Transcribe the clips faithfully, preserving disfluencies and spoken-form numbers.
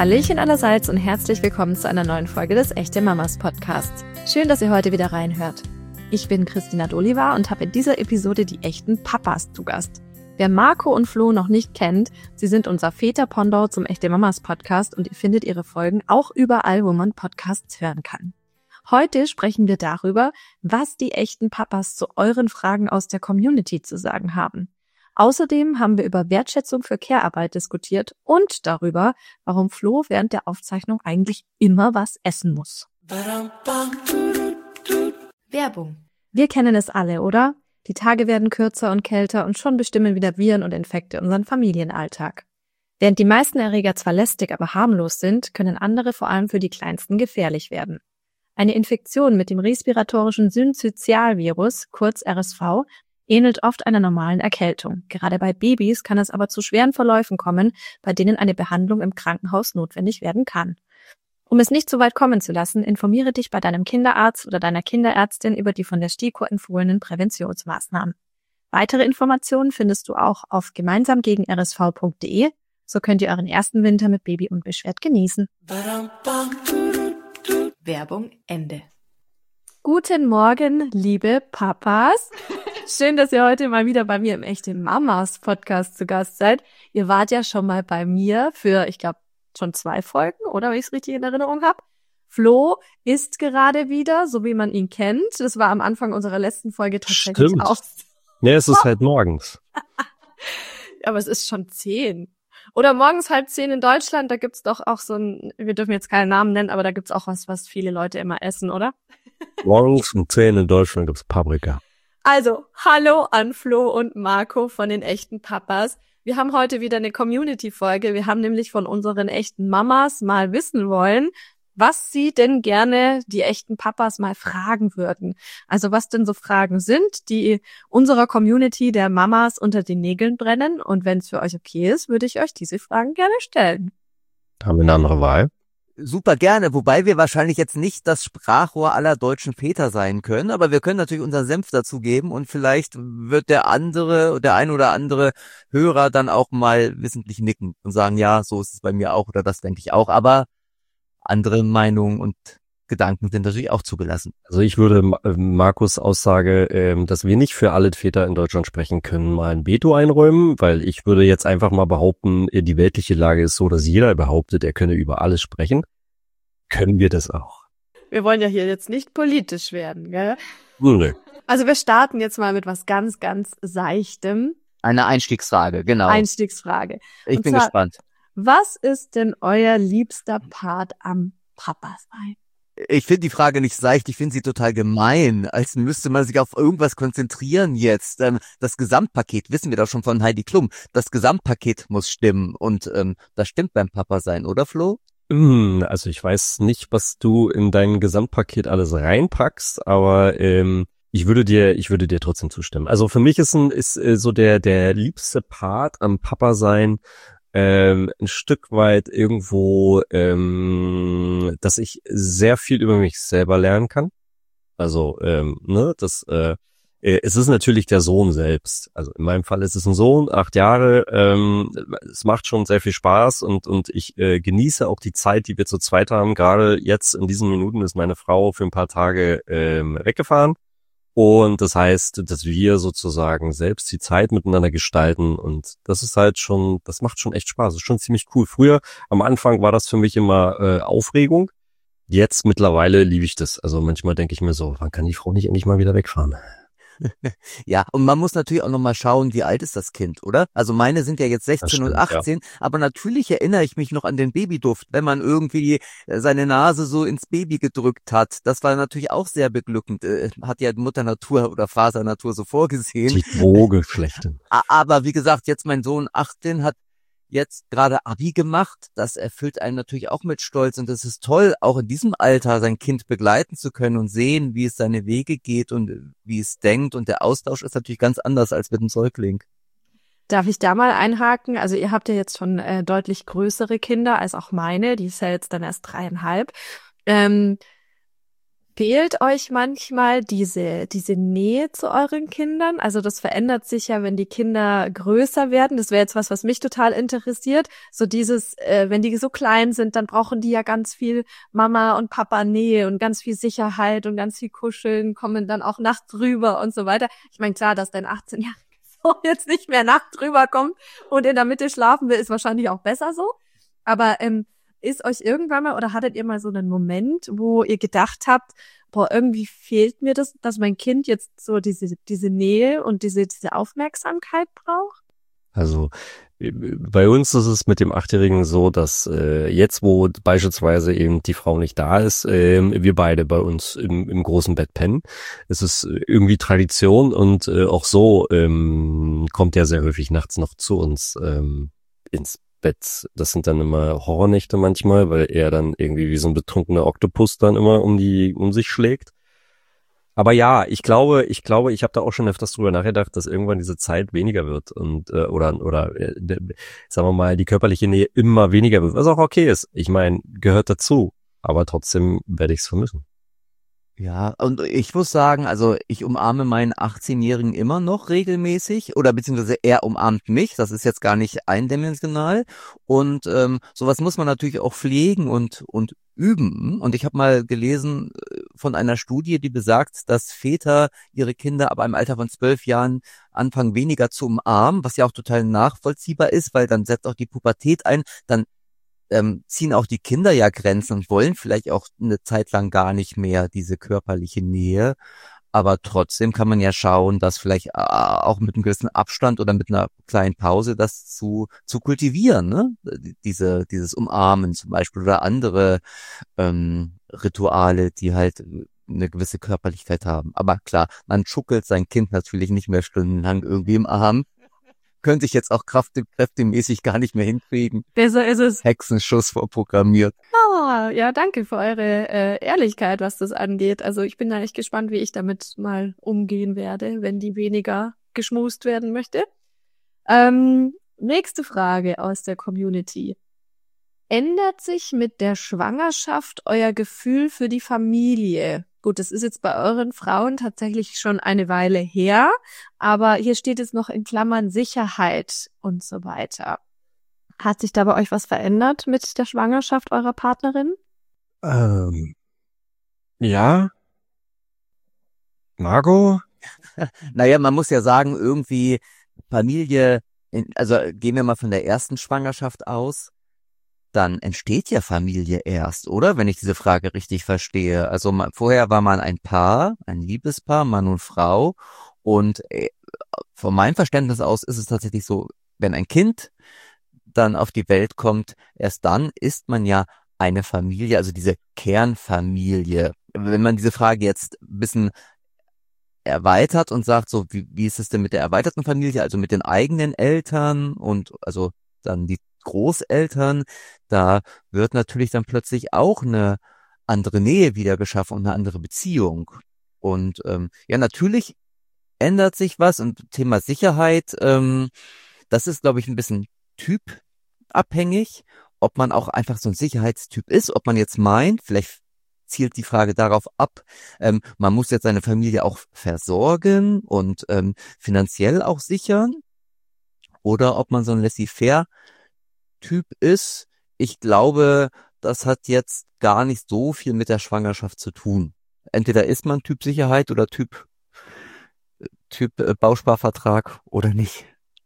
Hallöchen allerseits und herzlich willkommen zu einer neuen Folge des Echte Mamas Podcasts. Schön, dass ihr heute wieder reinhört. Ich bin Christina D'Oliva und habe in dieser Episode die echten Papas zu Gast. Wer Marco und Flo noch nicht kennt, sie sind unser Väter-Pendant zum Echte Mamas Podcast und ihr findet ihre Folgen auch überall, wo man Podcasts hören kann. Heute sprechen wir darüber, was die echten Papas zu euren Fragen aus der Community zu sagen haben. Außerdem haben wir über Wertschätzung für Care-Arbeit diskutiert und darüber, warum Flo während der Aufzeichnung eigentlich immer was essen muss. Werbung. Wir kennen es alle, oder? Die Tage werden kürzer und kälter und schon bestimmen wieder Viren und Infekte unseren Familienalltag. Während die meisten Erreger zwar lästig, aber harmlos sind, können andere vor allem für die Kleinsten gefährlich werden. Eine Infektion mit dem respiratorischen Synzytialvirus, kurz R S V, ähnelt oft einer normalen Erkältung. Gerade bei Babys kann es aber zu schweren Verläufen kommen, bei denen eine Behandlung im Krankenhaus notwendig werden kann. Um es nicht so weit kommen zu lassen, informiere dich bei deinem Kinderarzt oder deiner Kinderärztin über die von der STIKO empfohlenen Präventionsmaßnahmen. Weitere Informationen findest du auch auf gemeinsam gegen R S V punkt de. So könnt ihr euren ersten Winter mit Baby unbeschwert genießen. Werbung Ende. Guten Morgen, liebe Papas. Schön, dass ihr heute mal wieder bei mir im Echte Mamas Podcast zu Gast seid. Ihr wart ja schon mal bei mir für, ich glaube, schon zwei Folgen, oder, wenn ich es richtig in Erinnerung habe. Flo ist gerade wieder, so wie man ihn kennt. Das war am Anfang unserer letzten Folge tatsächlich Stimmt. auch. Ja, es ist halt morgens. Aber es ist schon zehn. Oder morgens halb zehn in Deutschland, da gibt's doch auch so ein, wir dürfen jetzt keinen Namen nennen, aber da gibt's auch was, was viele Leute immer essen, oder? Morgens um zehn in Deutschland gibt's Paprika. Also, hallo an Flo und Marco von den echten Papas. Wir haben heute wieder eine Community-Folge. Wir haben nämlich von unseren echten Mamas mal wissen wollen, was sie denn gerne die echten Papas mal fragen würden. Also was denn so Fragen sind, die unserer Community der Mamas unter den Nägeln brennen. Und wenn es für euch okay ist, würde ich euch diese Fragen gerne stellen. Haben wir eine andere Wahl? Super gerne, wobei wir wahrscheinlich jetzt nicht das Sprachrohr aller deutschen Väter sein können, aber wir können natürlich unseren Senf dazugeben und vielleicht wird der andere, der ein oder andere Hörer dann auch mal wissentlich nicken und sagen, ja, so ist es bei mir auch oder das denke ich auch, aber andere Meinungen und Gedanken sind natürlich auch zugelassen. Also ich würde Markus' Aussage, ähm, dass wir nicht für alle Väter in Deutschland sprechen können, mal ein Veto einräumen, weil ich würde jetzt einfach mal behaupten, die weltliche Lage ist so, dass jeder behauptet, er könne über alles sprechen. Können wir das auch? Wir wollen ja hier jetzt nicht politisch werden, gell? Nee. Also wir starten jetzt mal mit was ganz, ganz Seichtem. Eine Einstiegsfrage, genau. Einstiegsfrage. Ich Und bin zwar, gespannt. Was ist denn euer liebster Part am Papa-Sein? Ich finde die Frage nicht seicht, ich finde sie total gemein, als müsste man sich auf irgendwas konzentrieren jetzt. Ähm, das Gesamtpaket, wissen wir doch schon von Heidi Klum, das Gesamtpaket muss stimmen und ähm, das stimmt beim Papa sein, oder Flo? Also ich weiß nicht, was du in dein Gesamtpaket alles reinpackst, aber ähm, ich würde dir, ich würde dir trotzdem zustimmen. Also für mich ist ein, ist äh, so der der liebste Part am Papa sein ähm, ein Stück weit irgendwo, ähm, dass ich sehr viel über mich selber lernen kann. Also ähm, ne, das äh, es ist natürlich der Sohn selbst. Also in meinem Fall ist es ein Sohn, acht Jahre. Ähm, es macht schon sehr viel Spaß und und ich äh, genieße auch die Zeit, die wir zu zweit haben. Gerade jetzt in diesen Minuten ist meine Frau für ein paar Tage ähm, weggefahren. Und das heißt, dass wir sozusagen selbst die Zeit miteinander gestalten. Und das ist halt schon, das macht schon echt Spaß. Das ist schon ziemlich cool. Früher, am Anfang war das für mich immer äh, Aufregung. Jetzt mittlerweile liebe ich das. Also manchmal denke ich mir so, wann kann die Frau nicht endlich mal wieder wegfahren? Ja, und man muss natürlich auch nochmal schauen, wie alt ist das Kind, oder? Also meine sind ja jetzt sechzehn stimmt, und achtzehn, ja. Aber natürlich erinnere ich mich noch an den Babyduft, wenn man irgendwie seine Nase so ins Baby gedrückt hat. Das war natürlich auch sehr beglückend. Hat ja Mutter Natur oder Vater Natur so vorgesehen. Die Droge schlechthin. Aber wie gesagt, jetzt mein Sohn achtzehn hat jetzt gerade Abi gemacht, das erfüllt einen natürlich auch mit Stolz und es ist toll, auch in diesem Alter sein Kind begleiten zu können und sehen, wie es seine Wege geht und wie es denkt und der Austausch ist natürlich ganz anders als mit einem Säugling. Darf ich da mal einhaken? Also ihr habt ja jetzt schon äh, deutlich größere Kinder als auch meine, die ist ja jetzt dann erst dreieinhalb. Ähm, Fehlt euch manchmal diese diese Nähe zu euren Kindern? Also das verändert sich ja, wenn die Kinder größer werden. Das wäre jetzt was, was mich total interessiert. So dieses, äh, wenn die so klein sind, dann brauchen die ja ganz viel Mama und Papa Nähe und ganz viel Sicherheit und ganz viel Kuscheln, kommen dann auch nachts rüber und so weiter. Ich meine, klar, dass dein achtzehn-jähriger Sohn jetzt nicht mehr nachts rüberkommt und in der Mitte schlafen will, ist wahrscheinlich auch besser so. Aber ähm, ist euch irgendwann mal oder hattet ihr mal so einen Moment, wo ihr gedacht habt, boah, irgendwie fehlt mir das, dass mein Kind jetzt so diese diese Nähe und diese diese Aufmerksamkeit braucht? Also äh, bei uns ist es mit dem Achtjährigen so, dass äh, jetzt, wo beispielsweise eben die Frau nicht da ist, äh, wir beide bei uns im, im großen Bett pennen. Es ist irgendwie Tradition und äh, auch so ähm, kommt er sehr häufig nachts noch zu uns ähm, ins Bett. Das sind dann immer Horrornächte manchmal, weil er dann irgendwie wie so ein betrunkener Oktopus dann immer um die um sich schlägt. Aber ja, ich glaube, ich glaube, ich habe da auch schon öfters drüber nachgedacht, dass irgendwann diese Zeit weniger wird und äh, oder oder äh, sagen wir mal, die körperliche Nähe immer weniger wird, was auch okay ist. Ich meine, gehört dazu, aber trotzdem werde ich es vermissen. Ja, und ich muss sagen, also ich umarme meinen achtzehn-Jährigen immer noch regelmäßig oder beziehungsweise er umarmt mich, das ist jetzt gar nicht eindimensional und ähm, sowas muss man natürlich auch pflegen und und üben und ich habe mal gelesen äh, von einer Studie, die besagt, dass Väter ihre Kinder ab einem Alter von zwölf Jahren anfangen weniger zu umarmen, was ja auch total nachvollziehbar ist, weil dann setzt auch die Pubertät ein, dann ähm, ziehen auch die Kinder ja Grenzen und wollen vielleicht auch eine Zeit lang gar nicht mehr diese körperliche Nähe. Aber trotzdem kann man ja schauen, dass vielleicht äh, auch mit einem gewissen Abstand oder mit einer kleinen Pause das zu zu kultivieren, ne? Diese dieses Umarmen zum Beispiel oder andere ähm, Rituale, die halt eine gewisse Körperlichkeit haben. Aber klar, man schuckelt sein Kind natürlich nicht mehr stundenlang irgendwie im Arm. Könnte ich jetzt auch kraft- kräftemäßig gar nicht mehr hinkriegen. Besser ist es. Hexenschuss vorprogrammiert. Ah, ja, danke für eure äh, Ehrlichkeit, was das angeht. Also ich bin da echt gespannt, wie ich damit mal umgehen werde, wenn die weniger geschmust werden möchte. Ähm, nächste Frage aus der Community. Ändert sich mit der Schwangerschaft euer Gefühl für die Familie? Gut, das ist jetzt bei euren Frauen tatsächlich schon eine Weile her, aber hier steht jetzt noch in Klammern Sicherheit und so weiter. Hat sich da bei euch was verändert mit der Schwangerschaft eurer Partnerin? Ähm, ja. Margot? Naja, man muss ja sagen, irgendwie Familie, in, also gehen wir mal von der ersten Schwangerschaft aus, dann entsteht ja Familie erst, oder? Wenn ich diese Frage richtig verstehe. Also man, vorher war man ein Paar, ein Liebespaar, Mann und Frau. Und äh, von meinem Verständnis aus ist es tatsächlich so, wenn ein Kind dann auf die Welt kommt, erst dann ist man ja eine Familie, also diese Kernfamilie. Wenn man diese Frage jetzt ein bisschen erweitert und sagt, so wie, wie ist es denn mit der erweiterten Familie, also mit den eigenen Eltern und also dann die Großeltern, da wird natürlich dann plötzlich auch eine andere Nähe wieder geschaffen und eine andere Beziehung. Und ähm, ja, natürlich ändert sich was und Thema Sicherheit, ähm, das ist, glaube ich, ein bisschen typabhängig, ob man auch einfach so ein Sicherheitstyp ist, ob man jetzt meint, vielleicht zielt die Frage darauf ab, ähm, man muss jetzt seine Familie auch versorgen und ähm, finanziell auch sichern, oder ob man so ein laissez-faire Typ ist. Ich glaube, das hat jetzt gar nicht so viel mit der Schwangerschaft zu tun. Entweder ist man Typ Sicherheit oder Typ Typ äh, Bausparvertrag oder nicht.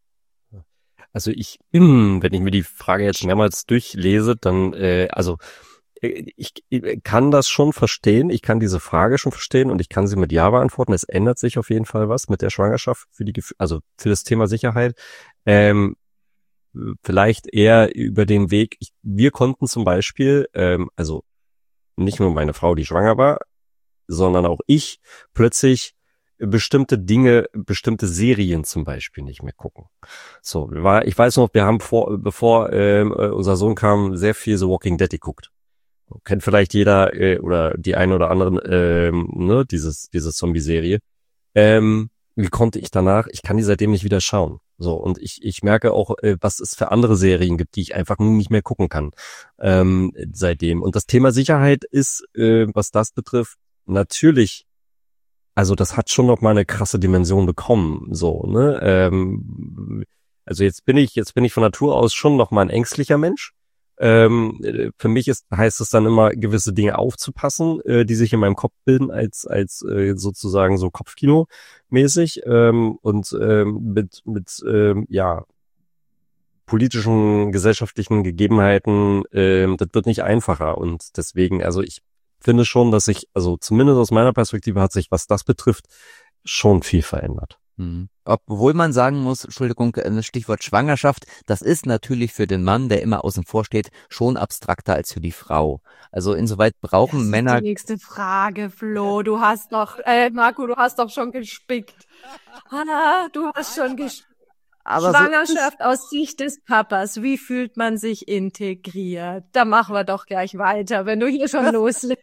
Also ich, wenn ich mir die Frage jetzt mehrmals durchlese, dann, äh, also ich, ich kann das schon verstehen, ich kann diese Frage schon verstehen und ich kann sie mit Ja beantworten. Es ändert sich auf jeden Fall was mit der Schwangerschaft für die, also für das Thema Sicherheit. Ähm, vielleicht eher über den Weg. Ich, wir konnten zum Beispiel, ähm, also nicht nur meine Frau, die schwanger war, sondern auch ich plötzlich bestimmte Dinge, bestimmte Serien zum Beispiel nicht mehr gucken. So, war, ich weiß noch, wir haben vor, bevor ähm, unser Sohn kam, sehr viel The Walking Dead geguckt. Kennt vielleicht jeder äh, oder die einen oder anderen, ähm, ne, dieses, diese Zombie-Serie. Ähm, wie konnte ich danach? Ich kann die seitdem nicht wieder schauen. So, und ich ich merke auch, äh, was es für andere Serien gibt, die ich einfach nicht mehr gucken kann ähm, seitdem. Und das Thema Sicherheit ist, äh, was das betrifft, natürlich, also das hat schon noch mal eine krasse Dimension bekommen, so, ne? Ähm, also jetzt bin ich, jetzt bin ich von Natur aus schon noch mal ein ängstlicher Mensch. Ähm, für mich ist, heißt es dann immer, gewisse Dinge aufzupassen, äh, die sich in meinem Kopf bilden, als als äh, sozusagen so Kopfkino-mäßig ähm, und ähm, mit mit ähm, ja politischen, gesellschaftlichen Gegebenheiten, ähm, das wird nicht einfacher und deswegen, also ich finde schon, dass sich, also zumindest aus meiner Perspektive hat sich, was das betrifft, schon viel verändert. Mhm. Obwohl man sagen muss, Entschuldigung, das Stichwort Schwangerschaft, das ist natürlich für den Mann, der immer außen vor steht, schon abstrakter als für die Frau. Also insoweit brauchen das Männer... ist die nächste Frage, Flo. Du hast doch, äh, Marco, du hast doch schon gespickt. Hanna, du hast schon gespickt. Aber Schwangerschaft so aus Sicht des Papas, wie fühlt man sich integriert? Da machen wir doch gleich weiter, wenn du hier schon loslegst.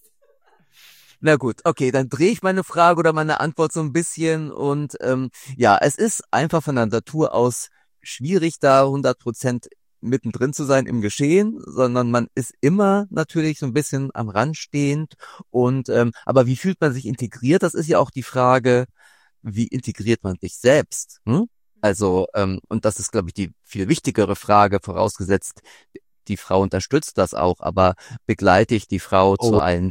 Na gut, okay, dann drehe ich meine Frage oder meine Antwort so ein bisschen und ähm, ja, es ist einfach von der Natur aus schwierig, da hundert Prozent mittendrin zu sein im Geschehen, sondern man ist immer natürlich so ein bisschen am Rand stehend und ähm, aber wie fühlt man sich integriert? Das ist ja auch die Frage, wie integriert man sich selbst? Hm? Also ähm, und das ist, glaube ich, die viel wichtigere Frage, vorausgesetzt, die Frau unterstützt das auch, aber begleite ich die Frau oh. zu allen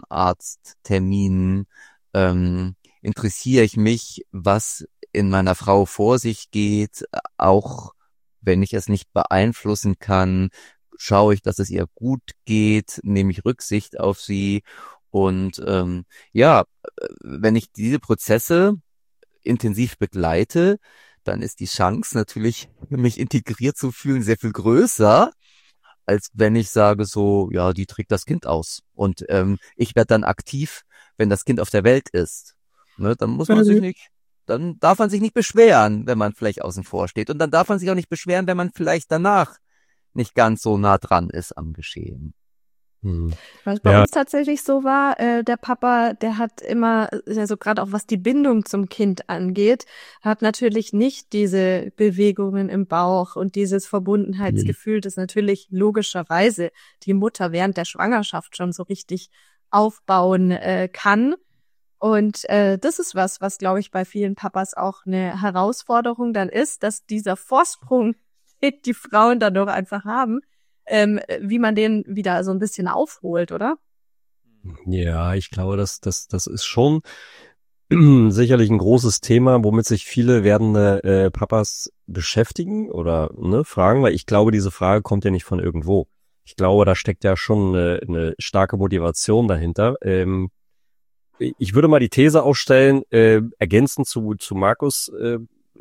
Frauenarztterminen? Ähm, interessiere ich mich, was in meiner Frau vor sich geht, auch wenn ich es nicht beeinflussen kann? Schaue ich, dass es ihr gut geht? Nehme ich Rücksicht auf sie? Und ähm, ja, wenn ich diese Prozesse intensiv begleite, dann ist die Chance natürlich, mich integriert zu fühlen, sehr viel größer, als wenn ich sage so, ja, die trägt das Kind aus. Und ähm, ich werde dann aktiv, wenn das Kind auf der Welt ist. Ne, dann muss man mhm. sich nicht, dann darf man sich nicht beschweren, wenn man vielleicht außen vor steht. Und dann darf man sich auch nicht beschweren, wenn man vielleicht danach nicht ganz so nah dran ist am Geschehen. Was bei ja. uns tatsächlich so war, äh, der Papa, der hat immer, also gerade auch was die Bindung zum Kind angeht, hat natürlich nicht diese Bewegungen im Bauch und dieses Verbundenheitsgefühl, das natürlich logischerweise die Mutter während der Schwangerschaft schon so richtig aufbauen äh, kann. Und äh, das ist was, was, glaube ich, bei vielen Papas auch eine Herausforderung dann ist, dass dieser Vorsprung, den die Frauen dann doch einfach haben, Ähm, wie man den wieder so ein bisschen aufholt, oder? Ja, ich glaube, das, das, das ist schon sicherlich ein großes Thema, womit sich viele werdende äh, Papas beschäftigen oder ne, fragen, weil ich glaube, diese Frage kommt ja nicht von irgendwo. Ich glaube, da steckt ja schon eine, eine starke Motivation dahinter. Ähm, ich würde mal die These aufstellen, äh, ergänzend zu, zu Markus, äh,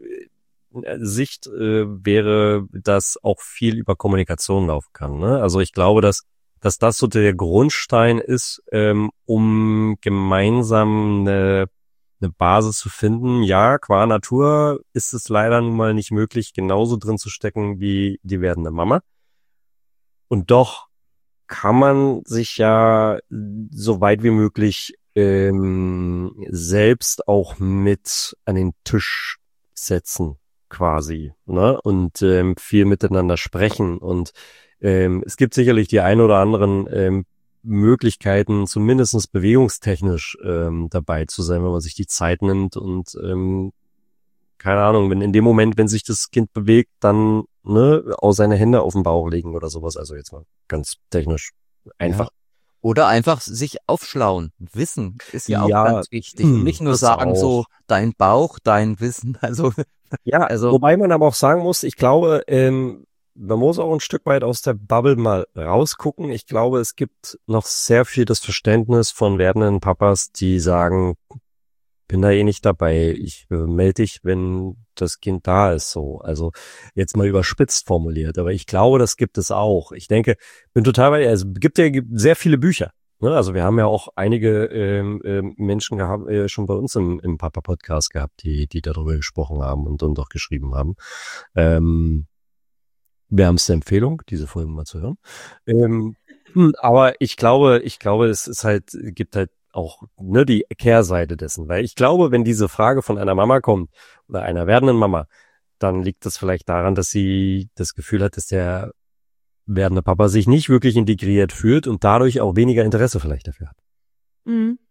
Sicht äh, wäre, dass auch viel über Kommunikation laufen kann. Ne? Also ich glaube, dass dass das so der Grundstein ist, ähm, um gemeinsam eine, eine Basis zu finden. Ja, qua Natur ist es leider nun mal nicht möglich, genauso drin zu stecken wie die werdende Mama. Und doch kann man sich ja so weit wie möglich ähm, selbst auch mit an den Tisch setzen. Quasi, ne? Und ähm, viel miteinander sprechen. Und ähm, es gibt sicherlich die ein oder anderen ähm, Möglichkeiten, zumindest bewegungstechnisch ähm, dabei zu sein, wenn man sich die Zeit nimmt und ähm, keine Ahnung, wenn in dem Moment, wenn sich das Kind bewegt, dann ne, auch seine Hände auf den Bauch legen oder sowas. Also jetzt mal ganz technisch einfach. Ja. Oder einfach sich aufschlauen. Wissen ist ja, ja auch ganz wichtig. Und nicht nur sagen auch. So, dein Bauch, dein Wissen. Also ja, also wobei man aber auch sagen muss, ich glaube, ähm, man muss auch ein Stück weit aus der Bubble mal rausgucken. Ich glaube, es gibt noch sehr viel das Verständnis von werdenden Papas, die sagen, bin da eh nicht dabei. Ich äh, melde dich, wenn das Kind da ist. So, also jetzt mal überspitzt formuliert. Aber ich glaube, das gibt es auch. Ich denke, bin total bei dir. Also es gibt ja sehr viele Bücher. Ne? Also wir haben ja auch einige ähm, äh, Menschen gehabt, äh, schon bei uns im, im Papa-Podcast gehabt, die die darüber gesprochen haben und, und auch geschrieben haben. Ähm, wärmste Empfehlung, diese Folge mal zu hören. Ähm, aber ich glaube, ich glaube, es ist halt, gibt halt auch ne die Kehrseite dessen, weil ich glaube, wenn diese Frage von einer Mama kommt oder einer werdenden Mama, dann liegt das vielleicht daran, dass sie das Gefühl hat, dass der werdende Papa sich nicht wirklich integriert fühlt und dadurch auch weniger Interesse vielleicht dafür hat. Mhm.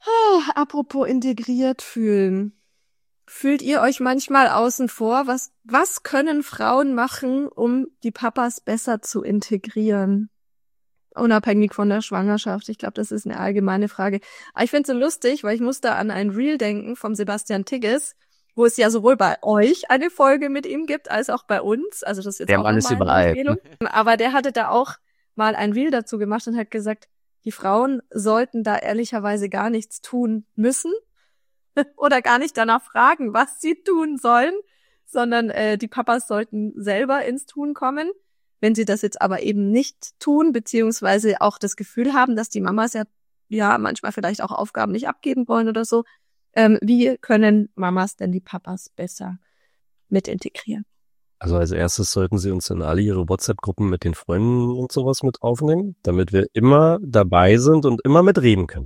Oh, apropos integriert fühlen. Fühlt ihr euch manchmal außen vor? Was, was können Frauen machen, um die Papas besser zu integrieren? Unabhängig von der Schwangerschaft. Ich glaube, das ist eine allgemeine Frage. Aber ich finde es so lustig, weil ich musste an ein Reel denken vom Sebastian Tigges, wo es ja sowohl bei euch eine Folge mit ihm gibt, als auch bei uns. Also das ist jetzt Der auch Mann ist meine überall. Empfehlung. Aber der hatte da auch mal ein Reel dazu gemacht und hat gesagt, die Frauen sollten da ehrlicherweise gar nichts tun müssen oder gar nicht danach fragen, was sie tun sollen, sondern äh, die Papas sollten selber ins Tun kommen. Wenn sie das jetzt aber eben nicht tun, beziehungsweise auch das Gefühl haben, dass die Mamas ja ja manchmal vielleicht auch Aufgaben nicht abgeben wollen oder so, ähm, wie können Mamas denn die Papas besser mit integrieren? Also als erstes sollten sie uns in alle ihre WhatsApp-Gruppen mit den Freunden und sowas mit aufnehmen, damit wir immer dabei sind und immer mitreden können.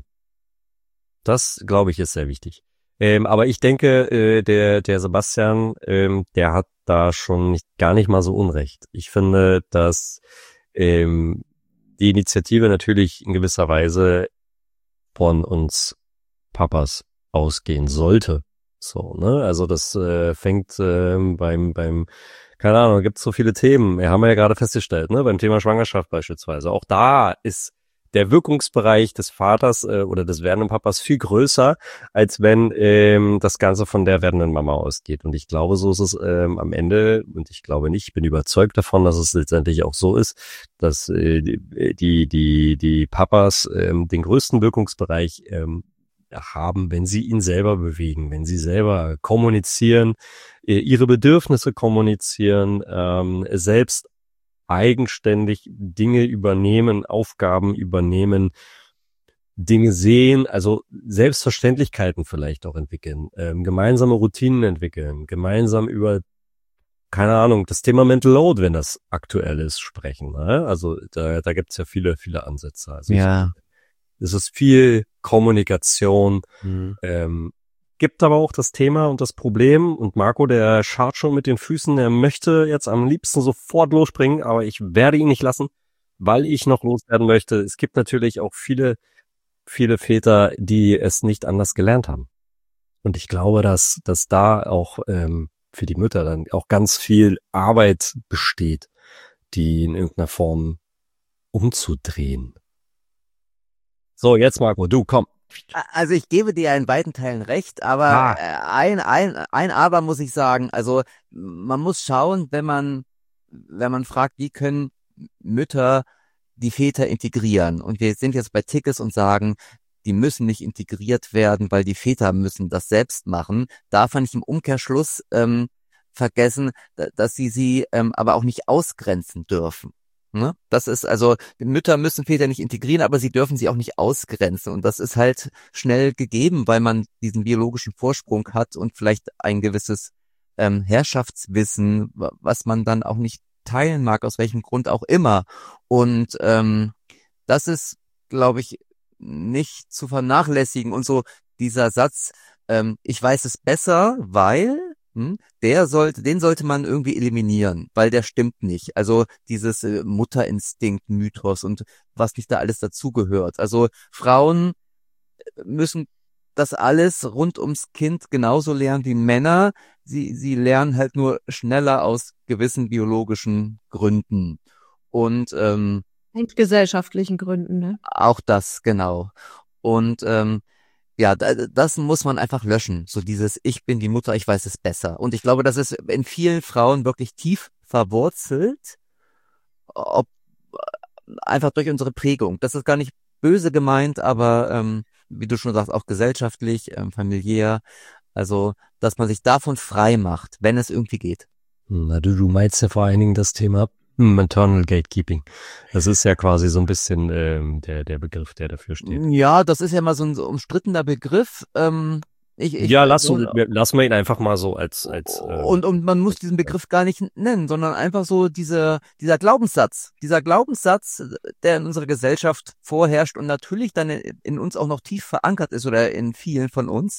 Das, glaube ich, ist sehr wichtig. Ähm, aber ich denke, äh, der der Sebastian, ähm, der hat da schon nicht, gar nicht mal so unrecht. Ich finde, dass ähm, die Initiative natürlich in gewisser Weise von uns Papas ausgehen sollte. So, ne? Also das äh, fängt äh, beim beim keine Ahnung, gibt es so viele Themen. Wir haben ja gerade festgestellt, ne, beim Thema Schwangerschaft beispielsweise. Auch da ist der Wirkungsbereich des Vaters äh, oder des werdenden Papas viel größer, als wenn ähm, das Ganze von der werdenden Mama ausgeht. Und ich glaube, so ist es ähm, am Ende, und ich glaube nicht, ich bin überzeugt davon, dass es letztendlich auch so ist, dass äh, die die die Papas ähm, den größten Wirkungsbereich ähm, haben, wenn sie ihn selber bewegen, wenn sie selber kommunizieren, ihre Bedürfnisse kommunizieren, ähm, selbst eigenständig Dinge übernehmen, Aufgaben übernehmen, Dinge sehen, also Selbstverständlichkeiten vielleicht auch entwickeln, ähm, gemeinsame Routinen entwickeln, gemeinsam über, keine Ahnung, das Thema Mental Load, wenn das aktuell ist, sprechen. Ne? Also da, da gibt's ja viele, viele Ansätze. Also Ja. ich, es ist viel Kommunikation, Mhm. ähm, gibt aber auch das Thema und das Problem, und Marco, der scharrt schon mit den Füßen, er möchte jetzt am liebsten sofort losspringen, aber ich werde ihn nicht lassen, weil ich noch loswerden möchte. Es gibt natürlich auch viele, viele Väter, die es nicht anders gelernt haben. Und ich glaube, dass, dass da auch ähm, für die Mütter dann auch ganz viel Arbeit besteht, die in irgendeiner Form umzudrehen. So, jetzt Marco, du, komm. Also ich gebe dir in weiten Teilen recht, aber Ah. äh, ein, ein, ein Aber muss ich sagen, also man muss schauen, wenn man, wenn man fragt, wie können Mütter die Väter integrieren? Und wir sind jetzt bei Tickets und sagen, die müssen nicht integriert werden, weil die Väter müssen das selbst machen. Da fand ich im Umkehrschluss ähm, vergessen, dass sie sie ähm, aber auch nicht ausgrenzen dürfen. Ne? Das ist also, Mütter müssen Väter nicht integrieren, aber sie dürfen sie auch nicht ausgrenzen. Und das ist halt schnell gegeben, weil man diesen biologischen Vorsprung hat und vielleicht ein gewisses ähm, Herrschaftswissen, was man dann auch nicht teilen mag, aus welchem Grund auch immer. Und ähm, das ist, glaube ich, nicht zu vernachlässigen. Und so dieser Satz, ähm, ich weiß es besser, weil... Der sollte, den sollte man irgendwie eliminieren, weil der stimmt nicht. Also dieses äh, Mutterinstinkt-Mythos und was nicht da alles dazugehört. Also Frauen müssen das alles rund ums Kind genauso lernen wie Männer. Sie, sie lernen halt nur schneller aus gewissen biologischen Gründen. Und ähm, Und gesellschaftlichen Gründen, ne? auch das, genau. Und ähm, ja, das muss man einfach löschen. So dieses, ich bin die Mutter, ich weiß es besser. Und ich glaube, das ist in vielen Frauen wirklich tief verwurzelt, ob einfach durch unsere Prägung. Das ist gar nicht böse gemeint, aber ähm, wie du schon sagst, auch gesellschaftlich, ähm, familiär. Also, dass man sich davon frei macht, wenn es irgendwie geht. Na du, du meinst ja vor allen Dingen das Thema Maternal Gatekeeping. Das ist ja quasi so ein bisschen ähm, der der Begriff, der dafür steht. Ja, das ist ja mal so ein so umstrittener Begriff. Ähm, ich, ich, ja, lass, so, lass mal ihn einfach mal so als als. Äh, und und man muss diesen Begriff gar nicht nennen, sondern einfach so diese dieser Glaubenssatz, dieser Glaubenssatz, der in unserer Gesellschaft vorherrscht und natürlich dann in, in uns auch noch tief verankert ist oder in vielen von uns,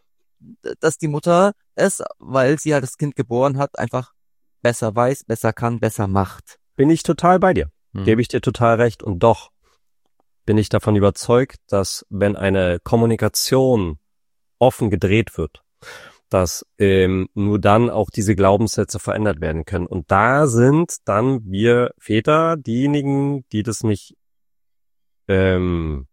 dass die Mutter es, weil sie halt das Kind geboren hat, einfach besser weiß, besser kann, besser macht. Bin ich total bei dir. Hm. Gebe ich dir total recht. Und doch bin ich davon überzeugt, dass wenn eine Kommunikation offen gedreht wird, dass ähm, nur dann auch diese Glaubenssätze verändert werden können. Und da sind dann wir Väter diejenigen, die das nicht, ähm,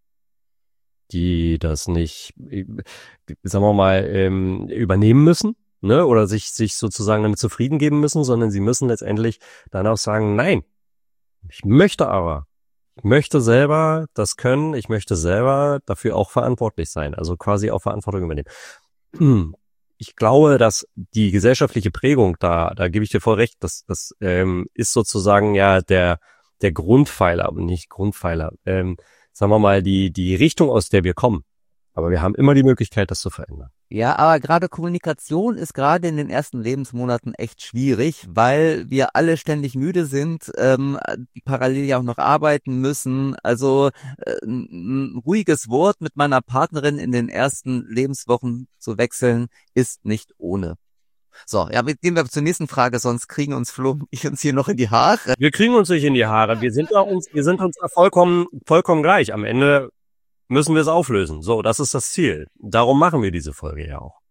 die das nicht, äh, sagen wir mal, ähm, übernehmen müssen, ne, oder sich sich sozusagen damit zufrieden geben müssen, sondern sie müssen letztendlich dann auch sagen, nein, ich möchte aber, ich möchte selber das können, ich möchte selber dafür auch verantwortlich sein, also quasi auch Verantwortung übernehmen. Hm. Ich glaube, dass die gesellschaftliche Prägung, da, da gebe ich dir voll recht, das, das ähm, ist sozusagen ja der, der Grundpfeiler, aber nicht Grundpfeiler, ähm, sagen wir mal, die, die Richtung, aus der wir kommen. Aber wir haben immer die Möglichkeit, das zu verändern. Ja, aber gerade Kommunikation ist gerade in den ersten Lebensmonaten echt schwierig, weil wir alle ständig müde sind, ähm, parallel ja auch noch arbeiten müssen. Also äh, ein ruhiges Wort mit meiner Partnerin in den ersten Lebenswochen zu wechseln, ist nicht ohne. So, ja, gehen wir zur nächsten Frage, sonst kriegen uns Flo und ich uns hier noch in die Haare. Wir kriegen uns nicht in die Haare. Wir sind da uns, wir sind uns da vollkommen, vollkommen gleich. Am Ende müssen wir es auflösen. So, das ist das Ziel. Darum machen wir diese Folge ja auch.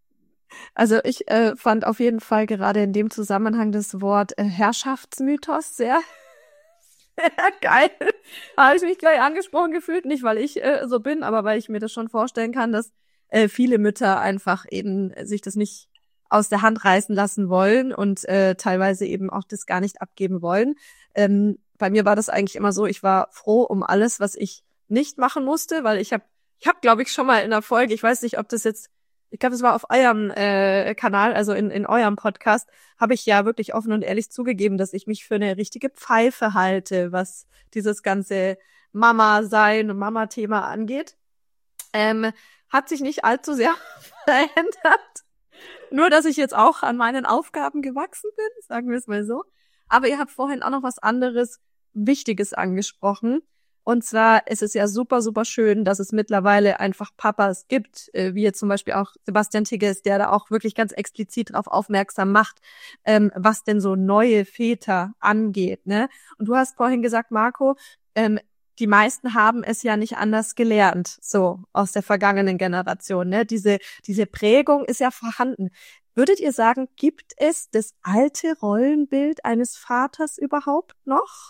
Also ich äh, fand auf jeden Fall gerade in dem Zusammenhang das Wort äh, Herrschaftsmythos sehr, sehr geil. Da habe ich mich gleich angesprochen gefühlt. Nicht, weil ich äh, so bin, aber weil ich mir das schon vorstellen kann, dass äh, viele Mütter einfach eben sich das nicht aus der Hand reißen lassen wollen und äh, teilweise eben auch das gar nicht abgeben wollen. Ähm, bei mir war das eigentlich immer so, ich war froh um alles, was ich nicht machen musste, weil ich habe, ich habe, glaube ich, schon mal in der Folge, ich weiß nicht, ob das jetzt, ich glaube, es war auf eurem äh, Kanal, also in, in eurem Podcast, habe ich ja wirklich offen und ehrlich zugegeben, dass ich mich für eine richtige Pfeife halte, was dieses ganze Mama-Sein und Mama-Thema angeht. Ähm, hat sich nicht allzu sehr verändert. Nur, dass ich jetzt auch an meinen Aufgaben gewachsen bin, sagen wir es mal so. Aber ihr habt vorhin auch noch was anderes Wichtiges angesprochen. Und zwar ist es ja super, super schön, dass es mittlerweile einfach Papas gibt, wie jetzt zum Beispiel auch Sebastian Tigges, der da auch wirklich ganz explizit darauf aufmerksam macht, ähm, was denn so neue Väter angeht, ne? Und du hast vorhin gesagt, Marco, ähm, die meisten haben es ja nicht anders gelernt, so aus der vergangenen Generation, ne? Diese, diese Prägung ist ja vorhanden. Würdet ihr sagen, gibt es das alte Rollenbild eines Vaters überhaupt noch?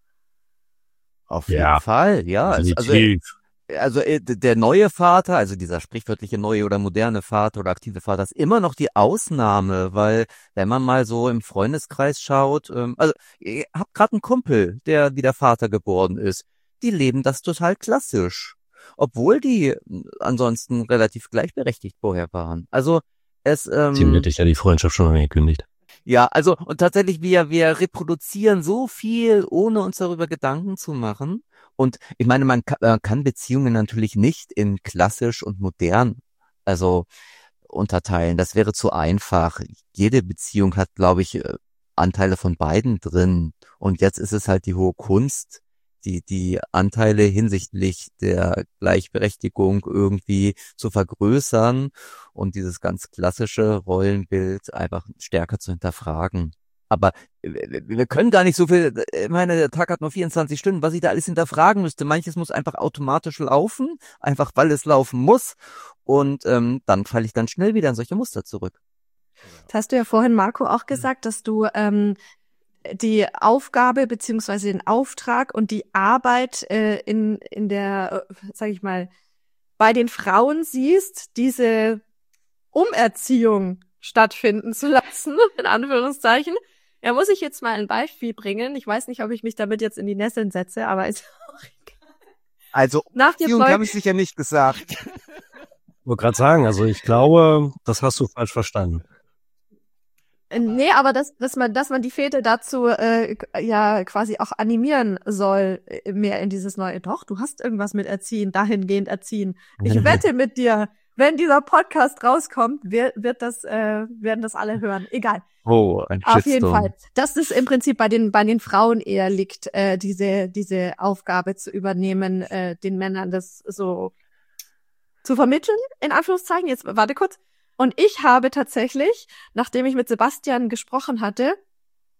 Auf jeden Ja, Fall, ja. Also, also, also der neue Vater, also dieser sprichwörtliche neue oder moderne Vater oder aktive Vater ist immer noch die Ausnahme, weil wenn man mal so im Freundeskreis schaut, ähm, also ich hab gerade einen Kumpel, der wieder Vater geworden ist, die leben das total klassisch, obwohl die ansonsten relativ gleichberechtigt vorher waren. Also es ähm, Dem hätte ich ja die Freundschaft schon mal gekündigt. Ja, also und tatsächlich wir wir reproduzieren so viel, ohne uns darüber Gedanken zu machen. Und ich meine, man kann, man kann Beziehungen natürlich nicht in klassisch und modern also unterteilen. Das wäre zu einfach. Jede Beziehung hat, glaube ich, Anteile von beiden drin. Und jetzt ist es halt die hohe Kunst, die die Anteile hinsichtlich der Gleichberechtigung irgendwie zu vergrößern und dieses ganz klassische Rollenbild einfach stärker zu hinterfragen. Aber wir können gar nicht so viel, ich meine, der Tag hat nur vierundzwanzig Stunden, was ich da alles hinterfragen müsste. Manches muss einfach automatisch laufen, einfach weil es laufen muss. Und ähm, dann falle ich ganz schnell wieder in solche Muster zurück. Das hast du ja vorhin, Marco, auch gesagt, dass du ähm, die Aufgabe beziehungsweise den Auftrag und die Arbeit äh, in in der, äh, sag ich mal, bei den Frauen siehst, diese Umerziehung stattfinden zu lassen, in Anführungszeichen. Ja, muss ich jetzt mal ein Beispiel bringen. Ich weiß nicht, ob ich mich damit jetzt in die Nesseln setze, aber ist auch egal. Also, Umerziehung habe ich sicher nicht gesagt. Ich wollte gerade sagen, also ich glaube, das hast du falsch verstanden. Nee, aber dass, dass man, dass man die Väter dazu äh, ja quasi auch animieren soll, mehr in dieses neue. Doch, du hast irgendwas mit Erziehen, dahingehend erziehen. Ich wette mit dir, wenn dieser Podcast rauskommt, wird, wird das, äh, werden das alle hören. Egal. Oh, ein Shitstorm. Auf jeden Fall. Dass es im Prinzip bei den bei den Frauen eher liegt, äh, diese diese Aufgabe zu übernehmen, äh, den Männern das so zu vermitteln. In Anführungszeichen. Jetzt warte kurz. Und ich habe tatsächlich, nachdem ich mit Sebastian gesprochen hatte,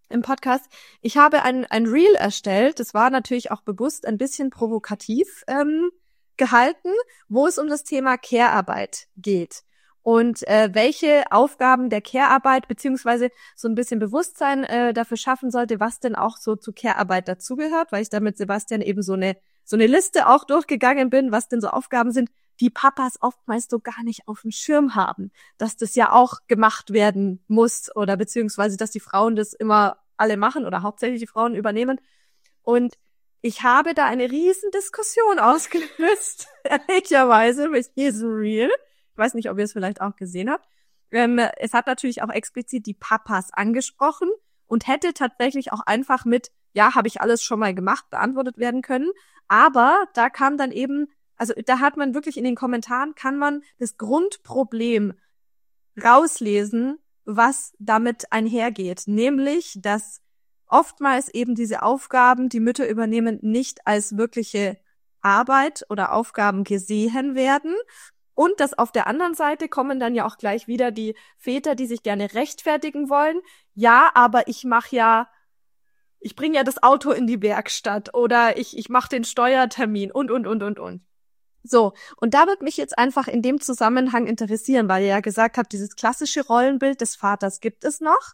im Podcast. Ich habe ein, ein Reel erstellt, das war natürlich auch bewusst ein bisschen provokativ ähm, gehalten, wo es um das Thema Care-Arbeit geht. Und äh, welche Aufgaben der Care-Arbeit beziehungsweise so ein bisschen Bewusstsein äh, dafür schaffen sollte, was denn auch so zu Care-Arbeit dazugehört, weil ich da mit Sebastian eben so eine so eine Liste auch durchgegangen bin, was denn so Aufgaben sind, die Papas oftmals so gar nicht auf dem Schirm haben, dass das ja auch gemacht werden muss oder beziehungsweise, dass die Frauen das immer alle machen oder hauptsächlich die Frauen übernehmen. Und ich habe da eine riesen Diskussion ausgelöst, ehrlicherweise mit diesem Reel. Ich weiß nicht, ob ihr es vielleicht auch gesehen habt. Ähm, es hat natürlich auch explizit die Papas angesprochen und hätte tatsächlich auch einfach mit, ja, habe ich alles schon mal gemacht, beantwortet werden können. Aber da kam dann eben, also da hat man wirklich in den Kommentaren, kann man das Grundproblem rauslesen, was damit einhergeht. Nämlich, dass oftmals eben diese Aufgaben, die Mütter übernehmen, nicht als wirkliche Arbeit oder Aufgaben gesehen werden. Und dass auf der anderen Seite kommen dann ja auch gleich wieder die Väter, die sich gerne rechtfertigen wollen. Ja, aber ich mache ja, ich bringe ja das Auto in die Werkstatt oder ich ich mache den Steuertermin und, und, und, und, und. So, und da wird mich jetzt einfach in dem Zusammenhang interessieren, weil ihr ja gesagt habt, dieses klassische Rollenbild des Vaters gibt es noch,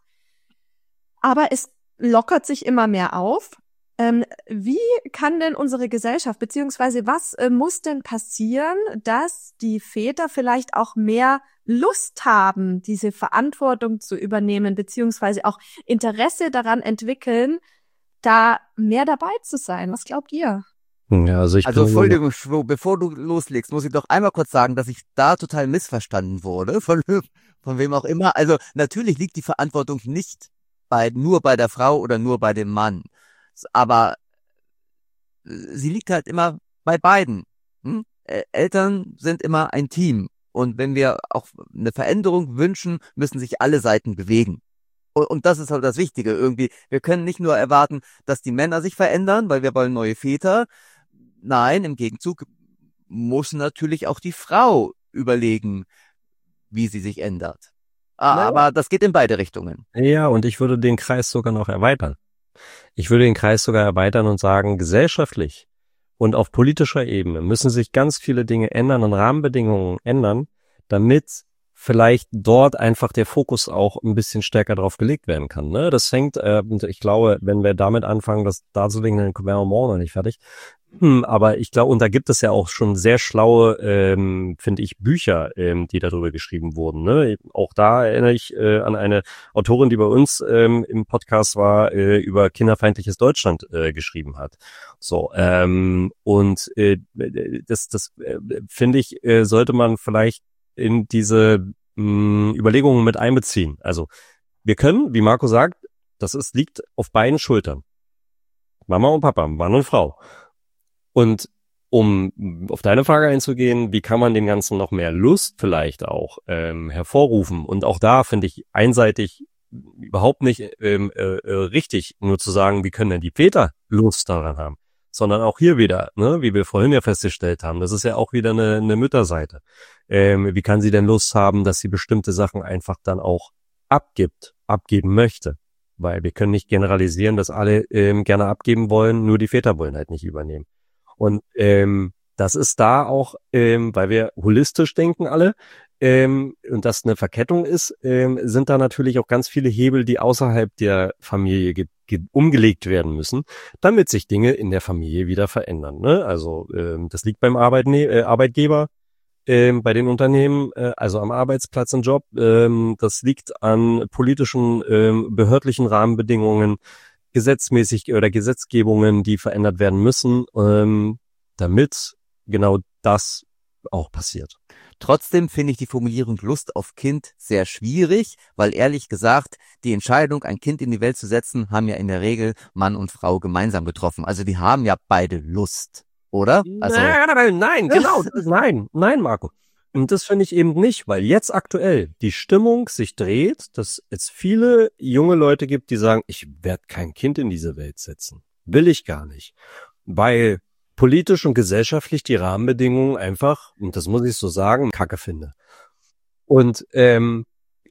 aber es lockert sich immer mehr auf. Ähm, wie kann denn unsere Gesellschaft, beziehungsweise was äh, muss denn passieren, dass die Väter vielleicht auch mehr Lust haben, diese Verantwortung zu übernehmen, beziehungsweise auch Interesse daran entwickeln, da mehr dabei zu sein? Was glaubt ihr? Ja, also ich Also, bin Entschuldigung, Schwo, bevor du loslegst, muss ich doch einmal kurz sagen, dass ich da total missverstanden wurde, von, von wem auch immer. Also, natürlich liegt die Verantwortung nicht bei, nur bei der Frau oder nur bei dem Mann. Aber sie liegt halt immer bei beiden. Hm? Eltern sind immer ein Team. Und wenn wir auch eine Veränderung wünschen, müssen sich alle Seiten bewegen. Und das ist halt das Wichtige irgendwie. Wir können nicht nur erwarten, dass die Männer sich verändern, weil wir wollen neue Väter. Nein, im Gegenzug muss natürlich auch die Frau überlegen, wie sie sich ändert. Aber naja, das geht in beide Richtungen. Ja, und ich würde den Kreis sogar noch erweitern. Ich würde den Kreis sogar erweitern und sagen, gesellschaftlich und auf politischer Ebene müssen sich ganz viele Dinge ändern und Rahmenbedingungen ändern, damit vielleicht dort einfach der Fokus auch ein bisschen stärker drauf gelegt werden kann. Ne? Das hängt, äh, ich glaube, wenn wir damit anfangen, das darzulegen, dann wären wir morgen noch nicht fertig. Hm, aber ich glaube, und da gibt es ja auch schon sehr schlaue, ähm, finde ich, Bücher, ähm, die darüber geschrieben wurden. Ne? Auch da erinnere ich äh, an eine Autorin, die bei uns ähm, im Podcast war, äh, über kinderfeindliches Deutschland äh, geschrieben hat. So, ähm, und äh, das, das äh, finde ich, äh, sollte man vielleicht in diese mh, Überlegungen mit einbeziehen. Also wir können, wie Marco sagt, das ist, liegt auf beiden Schultern. Mama und Papa, Mann und Frau. Und um auf deine Frage einzugehen, wie kann man dem Ganzen noch mehr Lust vielleicht auch ähm, hervorrufen? Und auch da finde ich einseitig überhaupt nicht ähm, äh, richtig, nur zu sagen, wie können denn die Väter Lust daran haben? Sondern auch hier wieder, ne, wie wir vorhin ja festgestellt haben, das ist ja auch wieder eine, eine Mütterseite. Ähm, wie kann sie denn Lust haben, dass sie bestimmte Sachen einfach dann auch abgibt, abgeben möchte? Weil wir können nicht generalisieren, dass alle ähm, gerne abgeben wollen, nur die Väter wollen halt nicht übernehmen. Und ähm, das ist da auch, ähm, weil wir holistisch denken alle, ähm, und das eine Verkettung ist, ähm, sind da natürlich auch ganz viele Hebel, die außerhalb der Familie ge- ge- umgelegt werden müssen, damit sich Dinge in der Familie wieder verändern. Ne? Also ähm, das liegt beim Arbeitne- äh, Arbeitgeber, ähm, bei den Unternehmen, äh, also am Arbeitsplatz im Job. Ähm, das liegt an politischen, ähm, behördlichen Rahmenbedingungen, gesetzmäßig oder Gesetzgebungen, die verändert werden müssen, ähm, damit genau das auch passiert. Trotzdem finde ich die Formulierung Lust auf Kind sehr schwierig, weil ehrlich gesagt, die Entscheidung, ein Kind in die Welt zu setzen, haben ja in der Regel Mann und Frau gemeinsam getroffen. Also die haben ja beide Lust, oder? Also nein, nein, nein, genau, nein, nein, Marco. Und das finde ich eben nicht, weil jetzt aktuell die Stimmung sich dreht, dass es viele junge Leute gibt, die sagen, ich werde kein Kind in diese Welt setzen. Will ich gar nicht. Weil politisch und gesellschaftlich die Rahmenbedingungen einfach, und das muss ich so sagen, Kacke finde. Und ähm,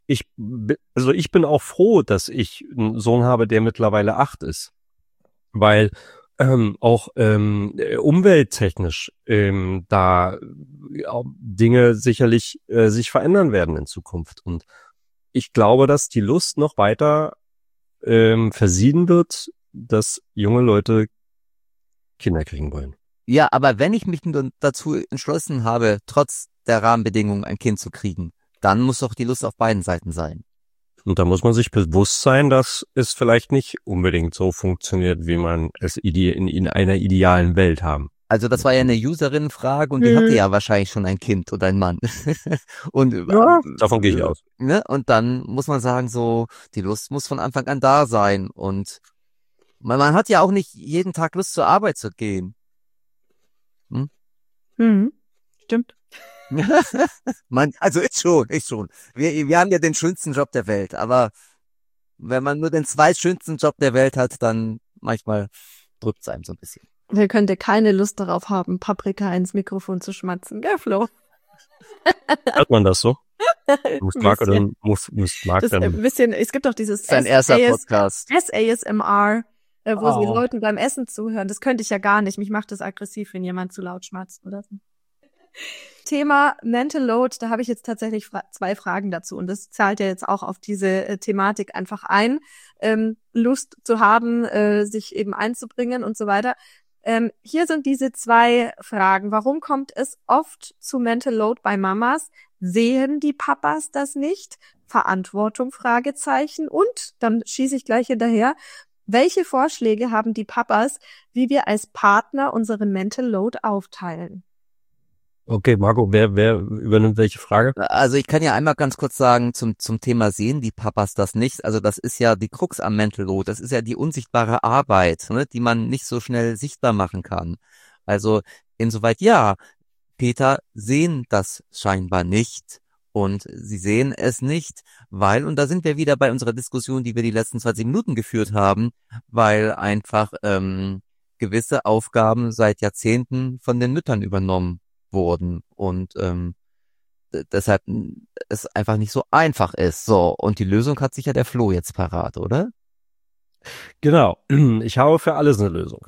ich, also ich bin auch froh, dass ich einen Sohn habe, der mittlerweile acht ist, weil ähm, auch ähm, umwelttechnisch ähm, da auch Dinge sicherlich äh, sich verändern werden in Zukunft. Und ich glaube, dass die Lust noch weiter ähm, versieden wird, dass junge Leute Kinder kriegen wollen. Ja, aber wenn ich mich nun dazu entschlossen habe, trotz der Rahmenbedingungen ein Kind zu kriegen, dann muss doch die Lust auf beiden Seiten sein. Und da muss man sich bewusst sein, dass es vielleicht nicht unbedingt so funktioniert, wie man es ide- in, in einer idealen Welt haben. Also das war ja eine Userinnenfrage und die hatte ja wahrscheinlich schon ein Kind oder ein Mann. und Ja, davon gehe ich aus. Ne? Und dann muss man sagen, so die Lust muss von Anfang an da sein. Und man, man hat ja auch nicht jeden Tag Lust zur Arbeit zu gehen. Hm? Mhm. Stimmt. man, also ich schon, ich schon. Wir, wir haben ja den schönsten Job der Welt, aber wenn man nur den zweitschönsten Job der Welt hat, dann manchmal drückt es einem so ein bisschen. Wer könnte keine Lust darauf haben, Paprika ins Mikrofon zu schmatzen, gell, Flo? Hört man das so? Muss Marc oder muss, muss Marc das dann... ein bisschen, es gibt doch dieses Sein erster Podcast. S A S M R, äh, wo Oh. sie Leuten beim Essen zuhören. Das könnte ich ja gar nicht. Mich macht das aggressiv, wenn jemand zu laut schmatzt oder so. Thema Mental Load, da habe ich jetzt tatsächlich fra- zwei Fragen dazu. Und das zahlt ja jetzt auch auf diese äh, Thematik einfach ein. Ähm, Lust zu haben, äh, sich eben einzubringen und so weiter. Ähm, hier sind diese zwei Fragen. Warum kommt es oft zu Mental Load bei Mamas? Sehen die Papas das nicht? Verantwortung, Fragezeichen. Und, dann schieße ich gleich hinterher, welche Vorschläge haben die Papas, wie wir als Partner unseren Mental Load aufteilen? Okay, Marco, wer, wer übernimmt welche Frage? Also ich kann ja einmal ganz kurz sagen zum zum Thema sehen die Papas das nicht. Also das ist ja die Krux am Mental Load. Das ist ja die unsichtbare Arbeit, ne, die man nicht so schnell sichtbar machen kann. Also insoweit ja, Väter sehen das scheinbar nicht und sie sehen es nicht, weil, und da sind wir wieder bei unserer Diskussion, die wir die letzten zwanzig Minuten geführt haben, weil einfach ähm, gewisse Aufgaben seit Jahrzehnten von den Müttern übernommen wurden und ähm, d- deshalb n- es einfach nicht so einfach ist. So, und die Lösung hat sicher der Flo jetzt parat, oder? Genau, ich habe für alles eine Lösung.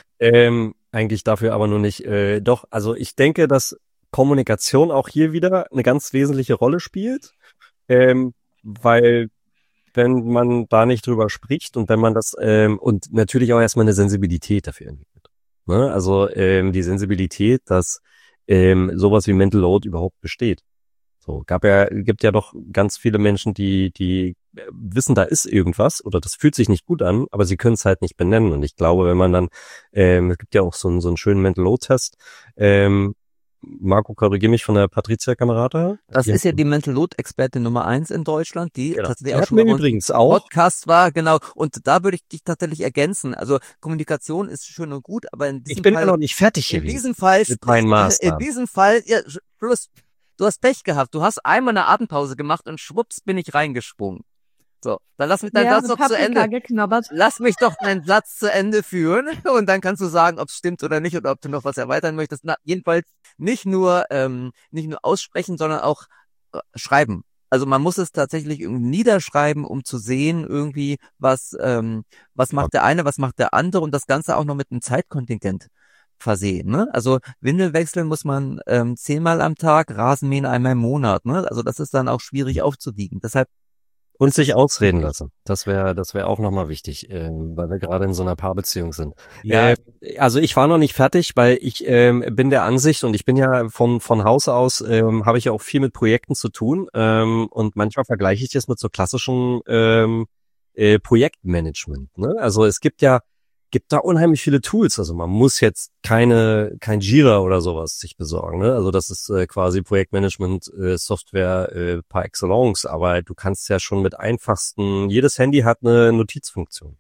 Ähm, eigentlich dafür aber nur nicht. Äh, doch, also ich denke, dass Kommunikation auch hier wieder eine ganz wesentliche Rolle spielt, ähm, weil wenn man da nicht drüber spricht und wenn man das ähm, und natürlich auch erstmal eine Sensibilität dafür entwickelt. Ne? Also ähm, die Sensibilität, dass ähm, sowas wie Mental Load überhaupt besteht. So, gab ja, gibt ja doch ganz viele Menschen, die, die wissen, da ist irgendwas oder das fühlt sich nicht gut an, aber sie können es halt nicht benennen. Und ich glaube, wenn man dann, ähm, es gibt ja auch so einen, so einen schönen Mental Load Test, ähm, Marco, korrigier mich, von der Patricia Camerata. Das ist ja die Mental Load Expertin Nummer eins in Deutschland, die Genau. tatsächlich Die auch hatten schon mal wir bei uns übrigens im auch. Podcast war, genau. Und da würde ich dich tatsächlich ergänzen. Also Kommunikation ist schön und gut, aber in diesem Ich bin Fall, ja noch nicht fertig in gewesen. diesem Fall, mit meinen in Maßnahmen. diesem Fall, ja, plus, du hast Pech gehabt. Du hast einmal eine Atempause gemacht und schwupps bin ich reingesprungen. So, dann lass mich deinen Ja, Satz mit doch zu Paprika Ende. geknobbert. Lass mich doch deinen Satz zu Ende führen und dann kannst du sagen, ob es stimmt oder nicht oder ob du noch was erweitern möchtest. Na, jedenfalls nicht nur ähm, nicht nur aussprechen, sondern auch äh, schreiben. Also man muss es tatsächlich irgendwie niederschreiben, um zu sehen irgendwie, was ähm, was macht der eine, was macht der andere und das Ganze auch noch mit einem Zeitkontingent versehen. Ne? Also Windel wechseln muss man ähm, zehnmal am Tag, Rasenmähen einmal im Monat. Ne? Also das ist dann auch schwierig aufzuwiegen. Deshalb Und sich ausreden lassen. Das wäre, das wäre auch nochmal wichtig, äh, weil wir gerade in so einer Paarbeziehung sind. Ja. Äh, also ich war noch nicht fertig, weil ich ähm, bin der Ansicht und ich bin ja von von Haus aus ähm, habe ich ja auch viel mit Projekten zu tun ähm, und manchmal vergleiche ich das mit so klassischen ähm, äh, Projektmanagement. Ne? Also es gibt ja gibt da unheimlich viele Tools. Also man muss jetzt keine kein Jira oder sowas sich besorgen. Ne? Also das ist äh, quasi Projektmanagement äh, Software äh, par excellence. Aber du kannst ja schon mit einfachsten. Jedes Handy hat eine Notizfunktion.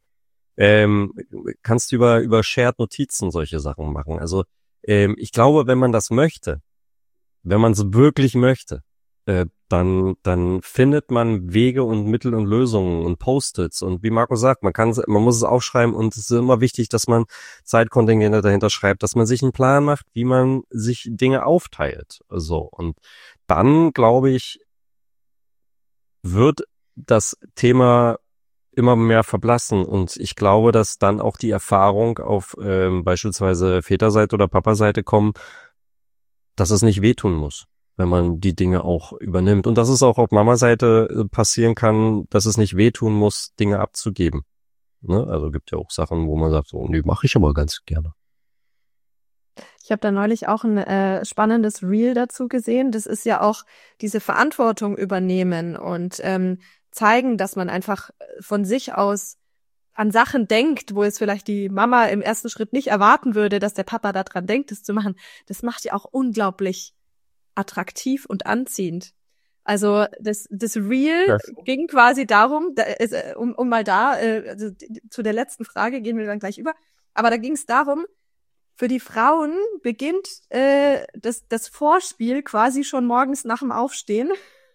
Ähm, kannst über über Shared Notizen solche Sachen machen. Also ähm, ich glaube, wenn man das möchte, wenn man es wirklich möchte, äh, dann dann findet man Wege und Mittel und Lösungen und Post-its und wie Marco sagt, man kann man muss es aufschreiben und es ist immer wichtig, dass man Zeitkontingente dahinter schreibt, dass man sich einen Plan macht, wie man sich Dinge aufteilt. So und dann glaube ich, wird das Thema immer mehr verblassen. Und ich glaube, dass dann auch die Erfahrung auf ähm, beispielsweise Väterseite oder Papaseite kommen, dass es nicht wehtun muss, wenn man die Dinge auch übernimmt. Und dass es auch auf Mama-Seite passieren kann, dass es nicht wehtun muss, Dinge abzugeben. Ne? Also gibt ja auch Sachen, wo man sagt, so, nee, mache ich aber ganz gerne. Ich habe da neulich auch ein äh, spannendes Reel dazu gesehen. Das ist ja auch diese Verantwortung übernehmen und ähm, zeigen, dass man einfach von sich aus an Sachen denkt, wo es vielleicht die Mama im ersten Schritt nicht erwarten würde, dass der Papa daran denkt, das zu machen. Das macht ja auch unglaublich attraktiv und anziehend. Also das das Reel Ja. ging quasi darum, da, äh, um, um mal da, äh, also zu der letzten Frage gehen wir dann gleich über, aber da ging es darum, für die Frauen beginnt äh, das, das Vorspiel quasi schon morgens nach dem Aufstehen,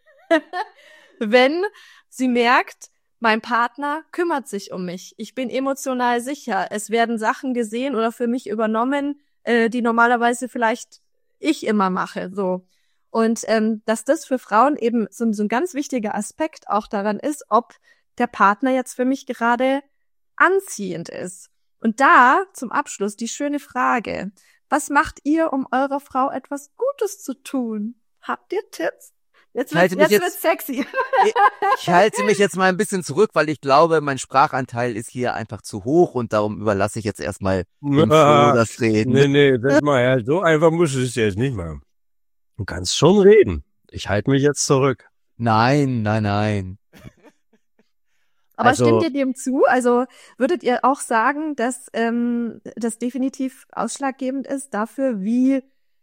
wenn sie merkt, mein Partner kümmert sich um mich. Ich bin emotional sicher. Es werden Sachen gesehen oder für mich übernommen, äh, die normalerweise vielleicht ich immer mache. So. Und ähm, dass das für Frauen eben so, so ein ganz wichtiger Aspekt auch daran ist, ob der Partner jetzt für mich gerade anziehend ist. Und da zum Abschluss die schöne Frage: Was macht ihr, um eurer Frau etwas Gutes zu tun? Habt ihr Tipps? Jetzt Ich halte wird's, mich jetzt jetzt- wird's sexy. Ich, ich halte mich jetzt mal ein bisschen zurück, weil ich glaube, mein Sprachanteil ist hier einfach zu hoch und darum überlasse ich jetzt erstmal dem Flo das Reden. Nee, nee, das mal ja, so einfach muss ich es jetzt nicht machen. Du kannst schon reden. Ich halte mich jetzt zurück. Nein, nein, nein. Aber Also- stimmt ihr dem zu? Also würdet ihr auch sagen, dass ähm, das definitiv ausschlaggebend ist dafür, wie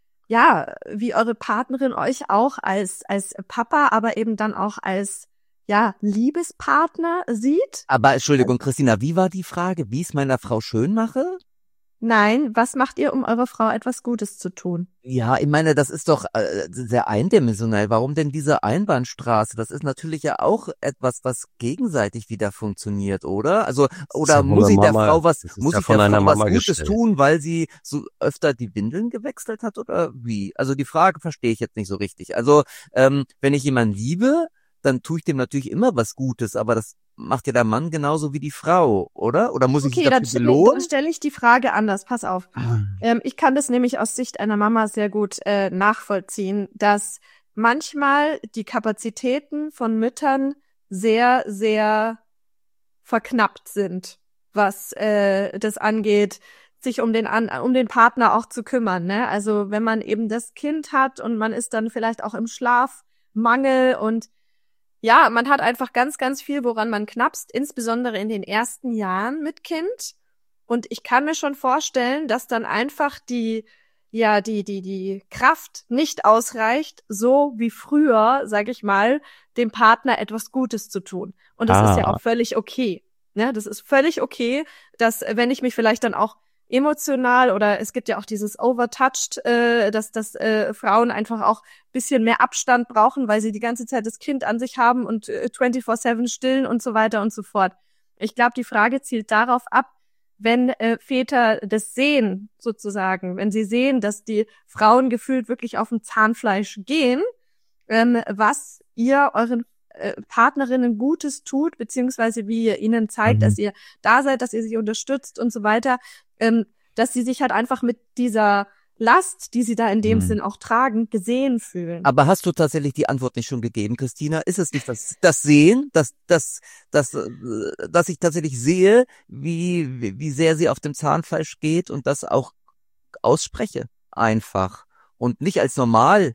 ja, wie eure Partnerin euch auch als als Papa, aber eben dann auch als ja Liebespartner sieht? Aber Entschuldigung, Christina, wie war die Frage? Wie ich es meiner Frau schön mache? Nein, was macht ihr, um eurer Frau etwas Gutes zu tun? Ja, ich meine, das ist doch äh, sehr eindimensional. Warum denn diese Einbahnstraße? Das ist natürlich ja auch etwas, was gegenseitig wieder funktioniert, oder? Also, oder ja von muss der ich der Mama- Frau was, das ist muss ja ich von der einer Frau was Mama Gutes gestellt. tun, weil sie so öfter die Windeln gewechselt hat oder wie? Also die Frage verstehe ich jetzt nicht so richtig. Also, ähm, wenn ich jemanden liebe, dann tue ich dem natürlich immer was Gutes, aber das macht ja der Mann genauso wie die Frau, oder? Oder muss ich Okay, sich dann dafür stelle dann belohnen? stell ich die Frage anders. Pass auf. Ähm, ich kann das nämlich aus Sicht einer Mama sehr gut äh, nachvollziehen, dass manchmal die Kapazitäten von Müttern sehr, sehr verknappt sind, was äh, das angeht, sich um den an, um den Partner auch zu kümmern. Ne? Also wenn man eben das Kind hat und man ist dann vielleicht auch im Schlafmangel und ja, man hat einfach ganz, ganz viel, woran man knappst, insbesondere in den ersten Jahren mit Kind. Und ich kann mir schon vorstellen, dass dann einfach die, ja, die, die, die Kraft nicht ausreicht, so wie früher, sag ich mal, dem Partner etwas Gutes zu tun. Und das Ah. ist ja auch völlig okay. Ne? Das ist völlig okay, dass, wenn ich mich vielleicht dann auch emotional oder es gibt ja auch dieses Overtouched, äh, dass, dass äh, Frauen einfach auch bisschen mehr Abstand brauchen, weil sie die ganze Zeit das Kind an sich haben und äh, vierundzwanzig sieben stillen und so weiter und so fort. Ich glaube, die Frage zielt darauf ab, wenn äh, Väter das sehen, sozusagen, wenn sie sehen, dass die Frauen gefühlt wirklich auf dem Zahnfleisch gehen, ähm, was ihr euren äh, Partnerinnen Gutes tut, beziehungsweise wie ihr ihnen zeigt, Mhm. dass ihr da seid, dass ihr sie unterstützt und so weiter, ähm, dass sie sich halt einfach mit dieser Last, die sie da in dem Mhm. Sinn auch tragen, gesehen fühlen. Aber hast du tatsächlich die Antwort nicht schon gegeben, Christina? Ist es nicht das, das Sehen, das, das, das, äh, dass ich tatsächlich sehe, wie, wie wie sehr sie auf dem Zahnfleisch geht und das auch ausspreche, einfach. Und nicht als normal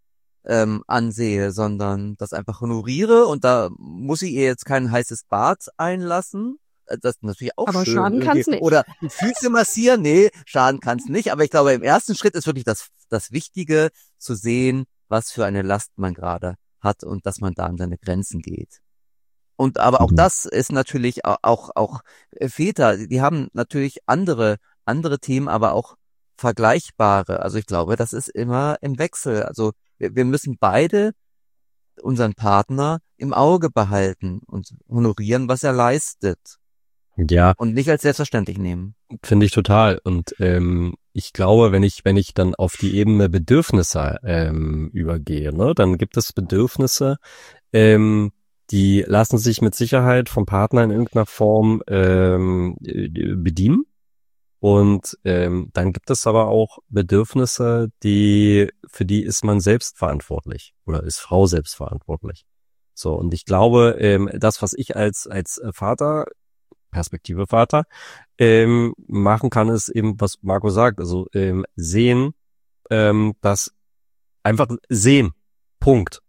ähm, ansehe, sondern das einfach honoriere und da muss ich ihr jetzt kein heißes Bad einlassen. Äh, Das ist natürlich auch Aber schön. schaden kann's irgendwie. nicht. Oder die Füße massieren, nee, schaden kann's nicht. Aber ich glaube, im ersten Schritt ist wirklich das, das Wichtige zu sehen, was für eine Last man gerade hat und dass man da an seine Grenzen geht. Und aber auch Mhm. das ist natürlich au- auch auch äh, Väter, die haben natürlich andere andere Themen, aber auch vergleichbare. Also ich glaube, das ist immer im Wechsel. Also wir, wir müssen beide unseren Partner im Auge behalten und honorieren, was er leistet Ja, und nicht als selbstverständlich nehmen. finde ich total. Und ähm, ich glaube, wenn ich wenn ich dann auf die Ebene Bedürfnisse ähm, übergehe, ne, dann gibt es Bedürfnisse, ähm, die lassen sich mit Sicherheit vom Partner in irgendeiner Form ähm, bedienen. Und ähm, dann gibt es aber auch Bedürfnisse, die für die ist man selbst verantwortlich oder ist Frau selbst verantwortlich. So, und ich glaube, ähm, das, was ich als als Vater, Perspektive Vater, ähm, machen kann, ist eben, was Marco sagt, also ähm, sehen, ähm, dass einfach sehen, Punkt.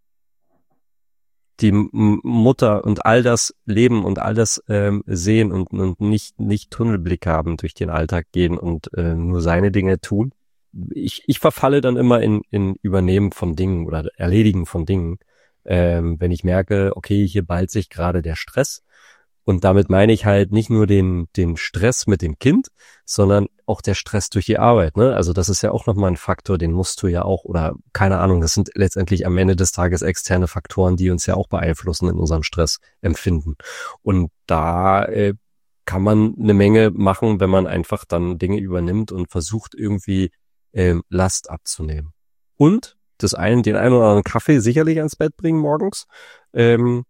Die M- Mutter und all das leben und all das ähm, sehen und, und nicht nicht Tunnelblick haben, durch den Alltag gehen und äh, nur seine Dinge tun. Ich ich verfalle dann immer in in Übernehmen von Dingen oder Erledigen von Dingen, ähm, wenn ich merke, okay, hier ballt sich gerade der Stress. Und damit meine ich halt nicht nur den den Stress mit dem Kind, sondern auch der Stress durch die Arbeit, ne? Also das ist ja auch nochmal ein Faktor, den musst du ja auch, oder keine Ahnung, das sind letztendlich am Ende des Tages externe Faktoren, die uns ja auch beeinflussen in unserem Stressempfinden. Und da äh, kann man eine Menge machen, wenn man einfach dann Dinge übernimmt und versucht irgendwie ähm, Last abzunehmen. Und das einen, den einen oder anderen Kaffee sicherlich ans Bett bringen morgens. Ähm,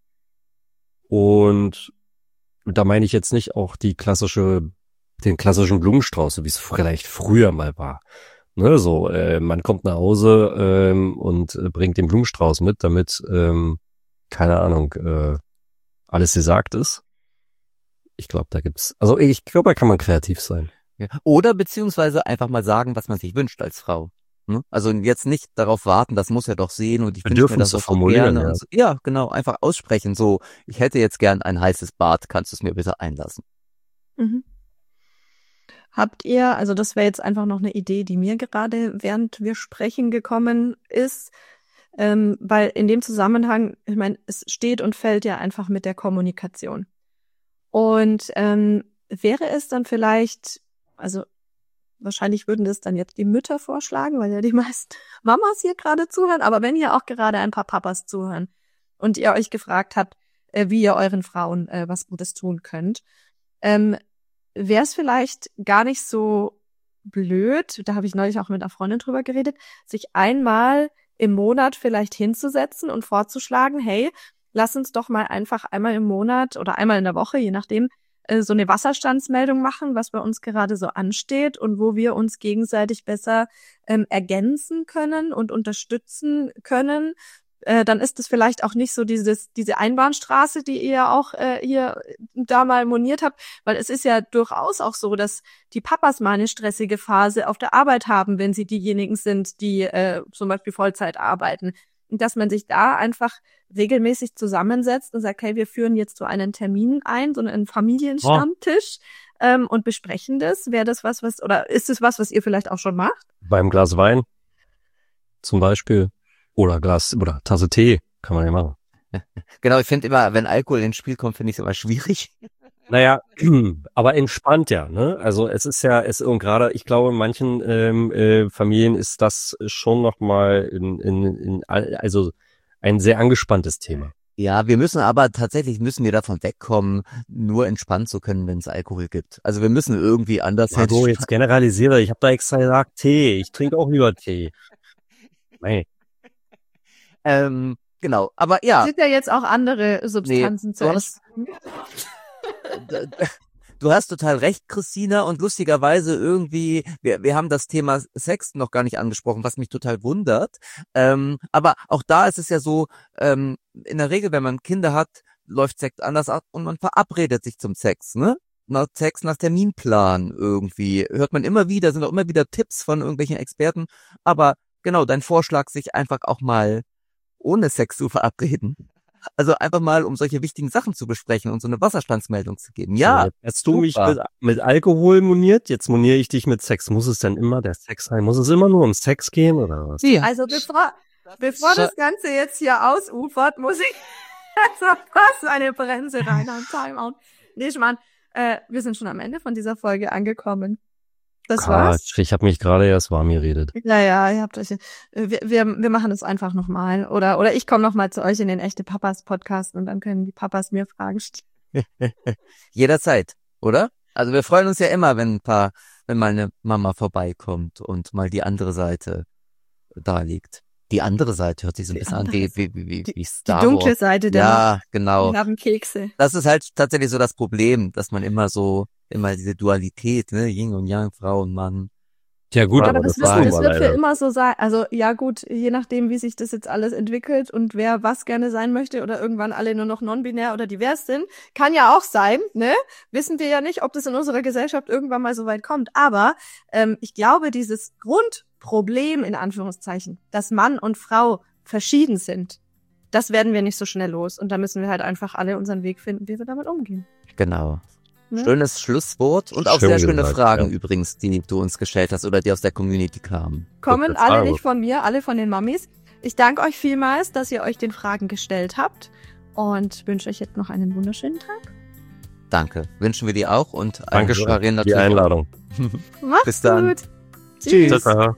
und da meine ich jetzt nicht auch die klassische, den klassischen Blumenstrauß, so wie es vielleicht früher mal war. Ne, so, äh, man kommt nach Hause ähm, und äh, bringt den Blumenstrauß mit, damit, ähm, keine Ahnung, äh, alles gesagt ist. Ich glaube, da gibt's, also ich glaube, da kann man kreativ sein. Ja. Oder beziehungsweise einfach mal sagen, was man sich wünscht als Frau. Ne? Also jetzt nicht darauf warten, das muss er doch sehen und ich wünsche mir das Bedürfnisse auch so formulieren, gerne. ja. Und so. Ja, genau, einfach aussprechen. So, ich hätte jetzt gern ein heißes Bad, kannst du es mir bitte einlassen? Mhm. Habt ihr, also das wäre jetzt einfach noch eine Idee, die mir gerade während wir sprechen gekommen ist, ähm, weil in dem Zusammenhang, ich meine, es steht und fällt ja einfach mit der Kommunikation. Und ähm, wäre es dann vielleicht, also wahrscheinlich würden das dann jetzt die Mütter vorschlagen, weil ja die meisten Mamas hier gerade zuhören, aber wenn hier auch gerade ein paar Papas zuhören und ihr euch gefragt habt, äh, wie ihr euren Frauen äh, was Gutes tun könnt, ähm, wäre es vielleicht gar nicht so blöd, da habe ich neulich auch mit einer Freundin drüber geredet, sich einmal im Monat vielleicht hinzusetzen und vorzuschlagen, hey, lass uns doch mal einfach einmal im Monat oder einmal in der Woche, je nachdem, äh, so eine Wasserstandsmeldung machen, was bei uns gerade so ansteht und wo wir uns gegenseitig besser ähm, ergänzen können und unterstützen können. Äh, dann ist es vielleicht auch nicht so dieses diese Einbahnstraße, die ihr ja auch äh, hier da mal moniert habt, weil es ist ja durchaus auch so, dass die Papas mal eine stressige Phase auf der Arbeit haben, wenn sie diejenigen sind, die äh, zum Beispiel Vollzeit arbeiten. Und dass man sich da einfach regelmäßig zusammensetzt und sagt, hey, wir führen jetzt so einen Termin ein, so einen Familienstammtisch oh. ähm, und besprechen das. Wäre das was, was, oder ist es was, was ihr vielleicht auch schon macht? Beim Glas Wein zum Beispiel. Oder Glas, oder Tasse Tee, kann man ja machen. Genau, ich finde immer, wenn Alkohol ins Spiel kommt, finde ich es immer schwierig. Naja, aber entspannt ja, ne? Also es ist ja, es und gerade, ich glaube, in manchen ähm, äh, Familien ist das schon nochmal in, in, in, also ein sehr angespanntes Thema. Ja, wir müssen aber tatsächlich müssen wir davon wegkommen, nur entspannen zu können, wenn es Alkohol gibt. Also wir müssen irgendwie anders. Marco, jetzt generalisiere, ich habe da extra gesagt Tee, ich trinke auch lieber Tee. Nee. Ähm, genau, aber ja. Sind ja jetzt auch andere Substanzen nee, zu du hast, du hast total recht, Christina, und lustigerweise irgendwie, wir, wir haben das Thema Sex noch gar nicht angesprochen, was mich total wundert. Ähm, aber auch da ist es ja so, ähm, in der Regel, wenn man Kinder hat, läuft Sex anders ab und man verabredet sich zum Sex, ne? Nach Sex, nach Terminplan irgendwie. Hört man immer wieder, sind auch immer wieder Tipps von irgendwelchen Experten. Aber genau, dein Vorschlag, sich einfach auch mal ohne Sex zu verabreden. Also einfach mal, um solche wichtigen Sachen zu besprechen und so eine Wasserstandsmeldung zu geben. Ja. So, jetzt hast du mich mit, mit Alkohol moniert, jetzt moniere ich dich mit Sex. Muss es denn immer der Sex sein? Muss es immer nur um Sex gehen oder was? Ja. Also bevor, bevor das Ganze jetzt hier ausufert, muss ich also was eine Bremse rein am Timeout. Nee, Mann, äh, wir sind schon am Ende von dieser Folge angekommen. Das war's. Quatsch, ich habe mich gerade erst warm geredet. Ja, ja, ihr habt euch. Wir, wir, wir machen das einfach nochmal. Oder, oder ich komme nochmal zu euch in den Echte Papas Podcast und dann können die Papas mir Fragen stellen. Jederzeit, oder? Also wir freuen uns ja immer, wenn ein paar, wenn mal eine Mama vorbeikommt und mal die andere Seite da liegt. Die andere Seite hört sich so ein Die bisschen an andere wie, wie, wie, wie, wie Die Star dunkle Wars. Seite der Ja, Macht. genau. Wir haben Kekse. Das ist halt tatsächlich so das Problem, dass man immer so, immer diese Dualität, ne, Yin und Yang, Frau und Mann. Ja gut, Ja, aber Aber das, das wird, ist nun das mal wird für leider. immer so sein. Also ja gut, je nachdem, wie sich das jetzt alles entwickelt und wer was gerne sein möchte oder irgendwann alle nur noch non-binär oder divers sind, kann ja auch sein, ne? Wissen wir ja nicht, ob das in unserer Gesellschaft irgendwann mal so weit kommt. Aber ähm, ich glaube, dieses Grundproblem in Anführungszeichen, dass Mann und Frau verschieden sind, das werden wir nicht so schnell los. Und da müssen wir halt einfach alle unseren Weg finden, wie wir damit umgehen. Genau. Ne? Schönes Schlusswort und auch Schön sehr schöne gesagt, Fragen ja. übrigens, die du uns gestellt hast oder die aus der Community kamen. Kommen Gute alle Frage. nicht von mir, alle von den Mamis. Ich danke euch vielmals, dass ihr euch den Fragen gestellt habt und wünsche euch jetzt noch einen wunderschönen Tag. Danke. Wünschen wir dir auch und allen Dankeschön Hörerinnen für die natürlich auch. Einladung. Macht's Bis dann. gut. Tschüss. Ciao.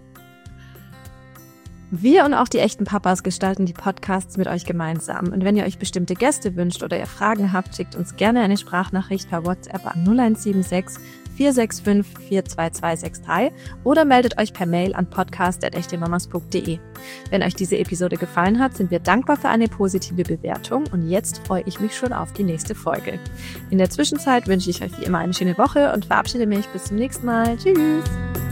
Wir und auch die echten Papas gestalten die Podcasts mit euch gemeinsam. Und wenn ihr euch bestimmte Gäste wünscht oder ihr Fragen habt, schickt uns gerne eine Sprachnachricht per WhatsApp an null eins sieben sechs, vier sechs fünf, vier zwei zwei sechs drei oder meldet euch per Mail an podcast at echtemamas punkt de. Wenn euch diese Episode gefallen hat, sind wir dankbar für eine positive Bewertung und jetzt freue ich mich schon auf die nächste Folge. In der Zwischenzeit wünsche ich euch wie immer eine schöne Woche und verabschiede mich bis zum nächsten Mal. Tschüss!